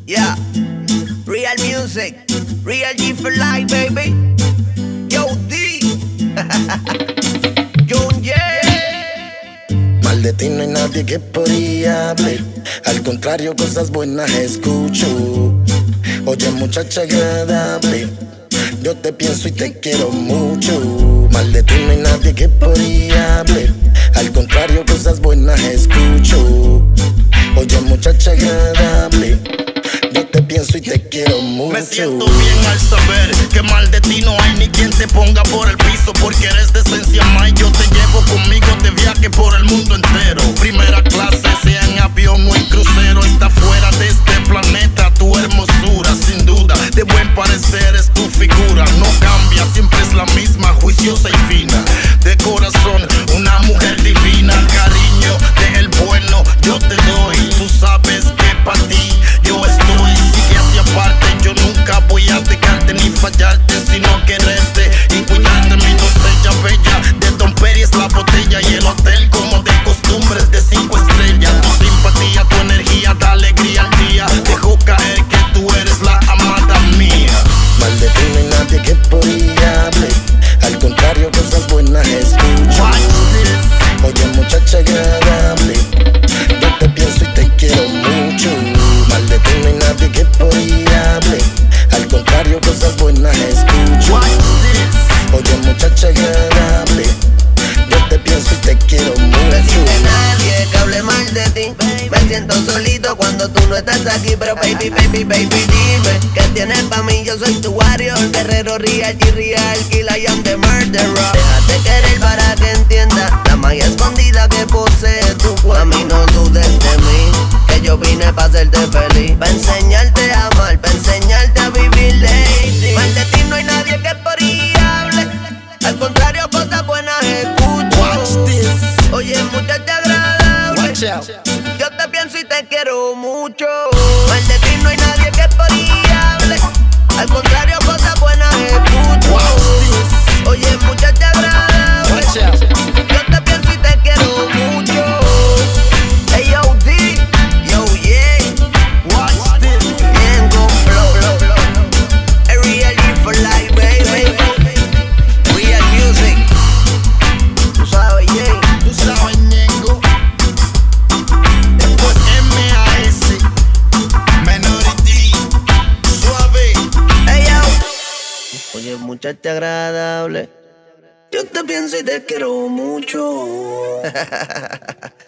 Yeah, real music, real G for life, baby. Yo, D. John, yeah. Mal de ti no hay nadie que podría hablar. Al contrario, cosas buenas escucho. Oye, muchacha agradable, yo te pienso y te quiero mucho. Mal de ti no hay nadie que podría hablar. Al contrario, cosas buenas escucho. Oye, muchacha agradable, yo te pienso y te quiero mucho. Me siento bien al saber que mal de ti no hay ni quien te ponga por el piso, porque eres de esencia más. Yo te llevo conmigo de viaje por el mundo entero. Primera clase, sea en avión o en crucero. Está fuera de este planeta tu hermosura, sin duda. De buen parecer es tu figura, no cambia, siempre es la misma, juiciosa y fina. De corazón, una mujer divina. Cariño de el bueno yo te doy. Tú sabes que para ti yo estoy. Sigue hacia aparte, yo nunca voy a dejarte ni fallarte, sino quererte y cuidarte. Mi doncella bella, de Don Peri es la botella y el hotel como de costumbre es de 5 estrellas. Tu simpatía, tu energía da alegría al día. Dejo caer que tú eres la amada mía. Mal de ti no hay nadie que podría hablar. Al contrario, cosas buenas escucho. Oye, muchacha agradable, yo te pienso y te quiero mucho. Mal de ti no hay nadie que podría hablar. Al contrario, cosas buenas escucho. Oye, muchacha agradable, yo te pienso y te quiero mucho. No existe nadie que hable mal de ti. Me siento solito cuando tú no estás aquí. Pero baby, baby, baby, dime ¿qué tienes pa' mí? Yo soy tu warrior, guerrero real, G-real, kill, I am the murderer. Déjate querer para que entienda la magia escondida que posee tu cuerpo. A mí no dudes de mí, que yo vine pa' hacerte feliz, pa' enseñarte a amar, pa' enseñarte a vivir, lady. Mal de ti no hay nadie que por ahí hable. Al contrario, cosas buenas escucho. Oye, muchacha agradable, yo te pienso y te quiero mucho. Mal de ti no hay nadie que por ahí hable. Al contrario, cosas buenas escucho. Oye, muchacha agradable, yo te pienso y te quiero mucho. Hey, yo, D, yo, yeah. Watch this. Ñengo, flow. A real G for life, baby. Real music. Tú sabes, yeah. Tú sabes, Ñengo. Después M.A.S. Minority. Suave. Hey, yo. Oye, muchacha agradable, yo te pienso y te quiero mucho.